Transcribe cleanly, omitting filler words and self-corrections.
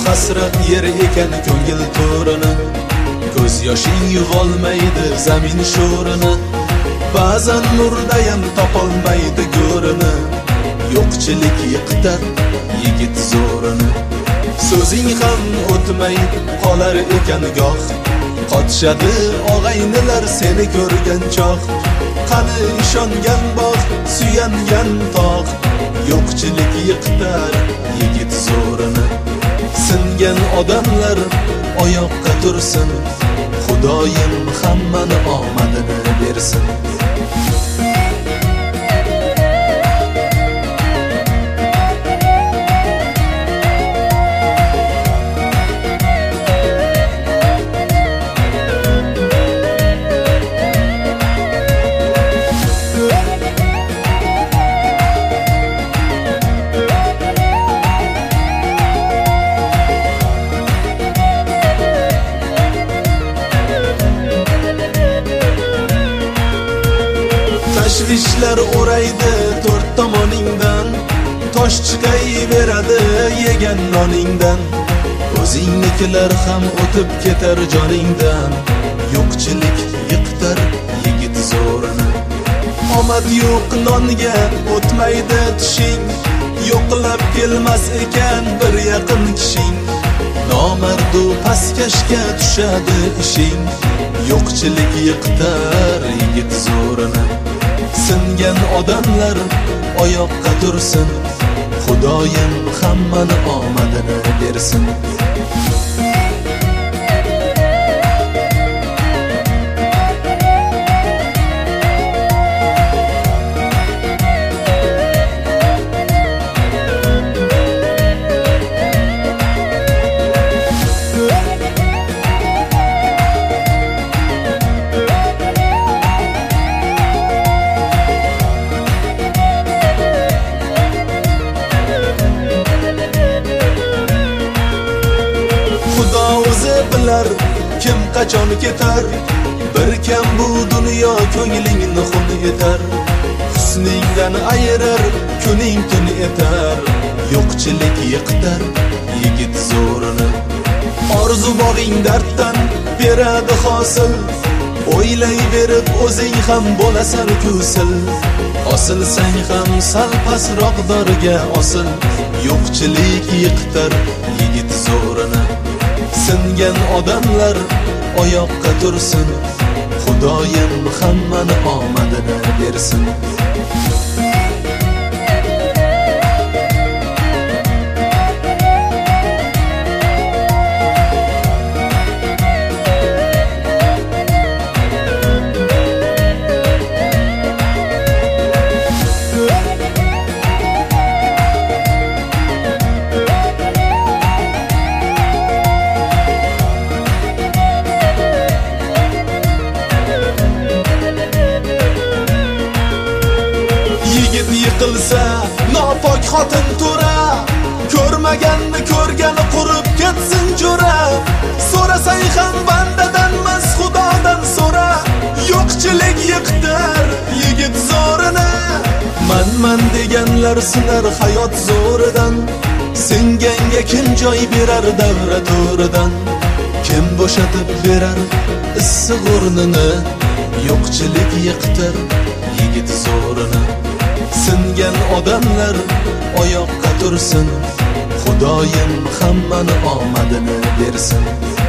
hasrat yer ekan ko'ngil to'rini, ko'z yoshing yuvolmaydi zamin sho'rini, ba'zan nurdayam topolmaydi go'rini, yo'qchilik yiqitar yigit zo'rini. So'zing ham o'tmay qolar ekan goh, qotishadi og'aynilar seni ko'rgan choq. Qani ishongan bog', suyangan tog', yo'qchilik yiqitar yigit zo'rini. Singan odamlar oyoqqa tursin, Xudoyim hammani omadini bersin. Tashvishlar o'raydi to'rt tomoningdan, tosh chiqayveradi yegan noningdan. O'zingnikilar ham o'tib ketar joningdan, yo'qchilik yiqitar yigit zo'rini. Omad yo'q nonga o'tmaydi tishing, yo'qlab kelmas ekan bir yaqin kishing. Nomardu pastkashga tushadi ishing, yo'qchilik yiqitar yigit zo'rini. Singan odamlar oyoqqa tursin, Xudoyim hammani omadini bersin. Kim qachon ketar, bir kam bu dunyo ko'nglingni xun etar. Husningdan ayirar kuning tun etar, yo'qchilik yiqitar yigit zo'rini. Orzu bog'ing darddan beradi hosil, o'ylayverib o'zing ham bo'lasan kusil. Osilsang ham sal pastroq dorga osil, yo'qchilik yiqitar yigit zo'rini. Singan odamlar oyoqqa tursin, Xudoyim hammani omadini bersin. Yiqilsa nopok xotin to'ra, ko'rmaganni ko'rgani qurib ketsin jo'ra. So'rasang ham bandadan mas Xudodan so'ra, yo'qchilik yiqitar yigit zo'rini. Man deganlar sinar hayot zo'ridan, singanga kim joy berar davra to'ridan. Kim bo'shatib berar issiq o'rnini, yo'qchilik yiqitar yigit zo'rini. Singan odamlar oyoqqa tursin, Xudoyim hammani omadini bersin.